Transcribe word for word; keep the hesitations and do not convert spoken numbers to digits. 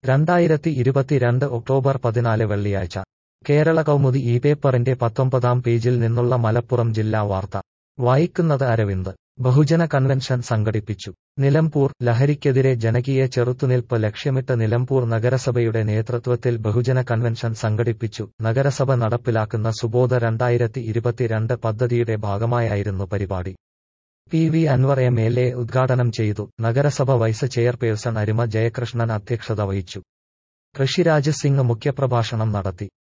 രണ്ടായിരത്തി ഇരുപത്തിരണ്ട് ഒക്ടോബർ പതിനാല് വെള്ളിയാഴ്ച കേരള കൗമുദി ഈ പേപ്പറിന്റെ പത്തൊമ്പതാം പേജിൽ നിന്നുള്ള മലപ്പുറം ജില്ലാ വാർത്ത വായിക്കുന്നത് അരവിന്ദ്. ബഹുജന കൺവെൻഷൻ സംഘടിപ്പിച്ചു. നിലമ്പൂർ. ലഹരിക്കെതിരെ ജനകീയ ചെറുത്തുനിൽപ്പ് ലക്ഷ്യമിട്ട് നിലമ്പൂർ നഗരസഭയുടെ നേതൃത്വത്തിൽ ബഹുജന കൺവെൻഷൻ സംഘടിപ്പിച്ചു. നഗരസഭ നടപ്പിലാക്കുന്ന സുബോധ രണ്ടായിരത്തി ഇരുപത്തിരണ്ട് പദ്ധതിയുടെ ഭാഗമായായിരുന്നു പരിപാടി. P V Anvar M L A ഉദ്ഘാടനം ചെയ്തു. നഗരസഭ വൈസ് ചെയർപേഴ്സൺ അരിമ ജയകൃഷ്ണൻ അധ്യക്ഷത വഹിച്ചു. ഋഷിരാജ് സിംഗ് മുഖ്യപ്രഭാഷണം നടത്തി.